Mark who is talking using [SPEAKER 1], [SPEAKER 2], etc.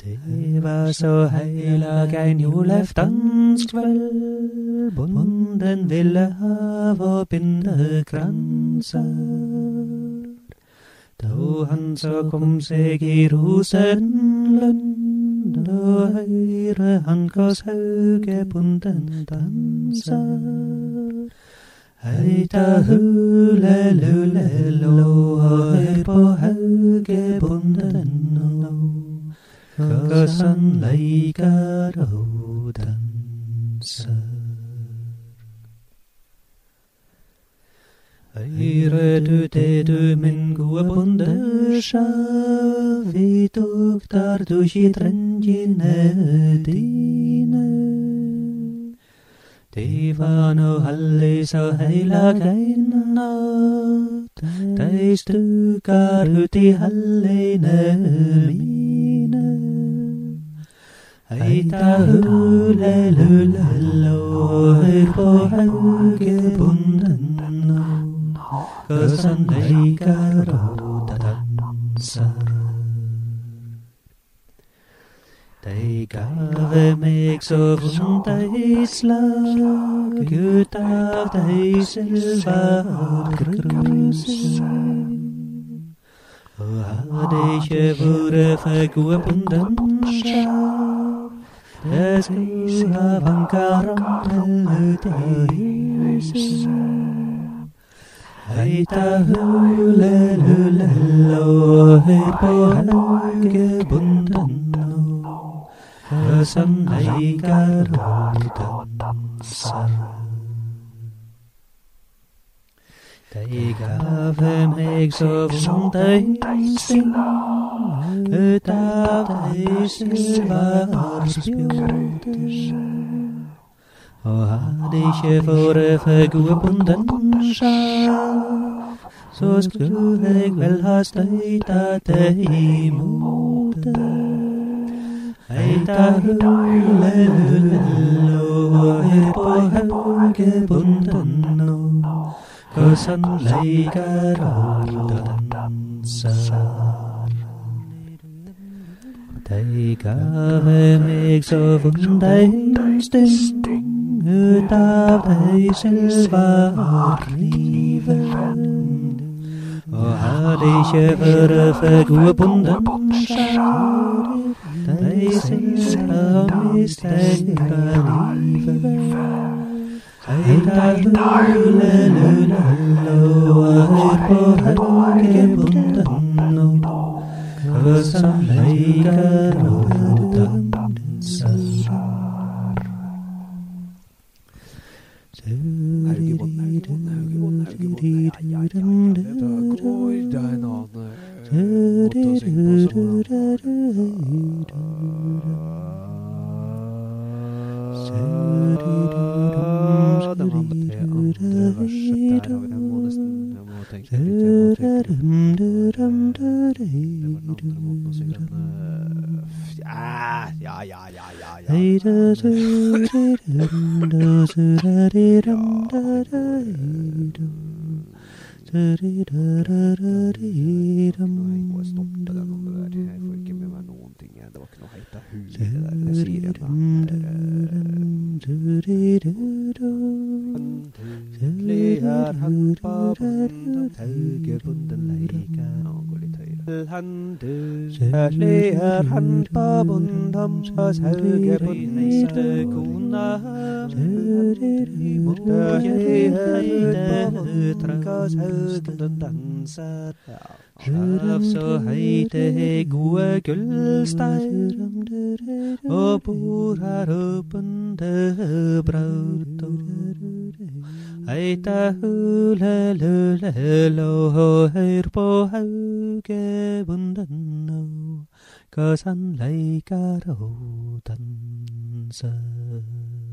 [SPEAKER 1] Det var så heilag ein julaftenskveld, bonden ville hava bindekranser. Da han så kom seg i Rosenlund, da høyre han kos hauge-bonden danser. Heita hulelulelo, og hør på hauge-bonden nå, kos han leikar og danser. Høyre du det du, min gode bonde, sja, vi tuktar du ikke trendjene dine. Det var nå alle så heilag ein natt, de stukar ut i halleine mine. Heita hulelulelo, hør på hauge-bonden nå, kos han leikar og danser. De gave meg så vondt ei slag, ut av de silverkruse. Og hadde ikke vært for gode bonden sjav, det skulle ha vanket rammen ut i huset. Heita hulelulelo, hør på hauge-bonden nå, kos han leikar og danser. De gave meg så vondt ein sting, ut av de silverspjorder. Og hadde ikke vært for gode bonden sjav, så skulle jeg vel ha støyta deg imot det. Heita hulelulelo, hør på hauge-bonden nå, kos han leikar og danser. De gave meg så vondt ein sting, ut av de silverkniver. Og hadde ikke vært for gode bonden sjav, de silver mistenka livet. Heita hulelulelo, hør på hauge-bonden nå, kos han leikar og danser. Kjærlighet han på bondom, kos hauge-bonden kona. Kjærlighet kos hauge-bonden danser. Sjav så heite gode gullstein, og bor her opende brauto. Heita hulelulelo, hør på hauge-bonden nå, kos han leikar og danser.